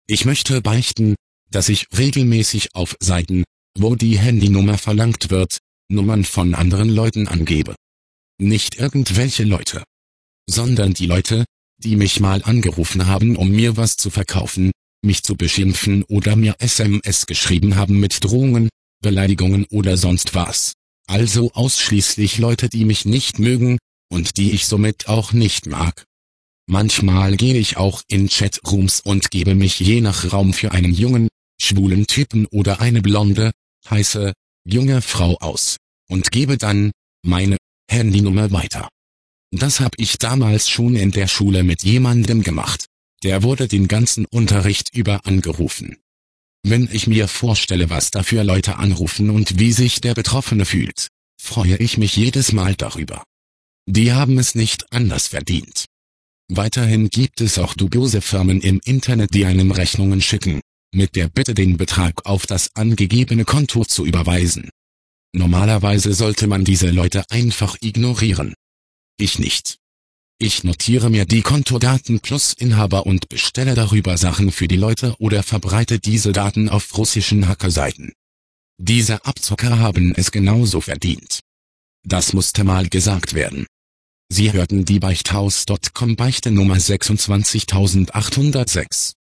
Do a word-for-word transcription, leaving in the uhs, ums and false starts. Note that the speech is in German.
Ich möchte beichten, dass ich regelmäßig auf Seiten, wo die Handynummer verlangt wird, Nummern von anderen Leuten angebe. Nicht irgendwelche Leute, sondern die Leute, die mich mal angerufen haben, um mir was zu verkaufen, mich zu beschimpfen oder mir S M S geschrieben haben mit Drohungen, Beleidigungen oder sonst was. Also ausschließlich Leute, die mich nicht mögen und die ich somit auch nicht mag. Manchmal gehe ich auch in Chatrooms und gebe mich je nach Raum für einen jungen, schwulen Typen oder eine blonde, heiße, junge Frau aus und gebe dann meine Handynummer weiter. Das hab ich damals schon in der Schule mit jemandem gemacht. Der wurde den ganzen Unterricht über angerufen. Wenn ich mir vorstelle, was da für Leute anrufen und wie sich der Betroffene fühlt, freue ich mich jedes Mal darüber. Die haben es nicht anders verdient. Weiterhin gibt es auch dubiose Firmen im Internet, die einem Rechnungen schicken, mit der Bitte, den Betrag auf das angegebene Konto zu überweisen. Normalerweise sollte man diese Leute einfach ignorieren. Ich nicht. Ich notiere mir die Kontodaten plus Inhaber und bestelle darüber Sachen für die Leute oder verbreite diese Daten auf russischen Hackerseiten. Diese Abzocker haben es genauso verdient. Das musste mal gesagt werden. Sie hörten die Beichthaus Punkt com Beichte Nummer sechsundzwanzigtausendachthundertsechs.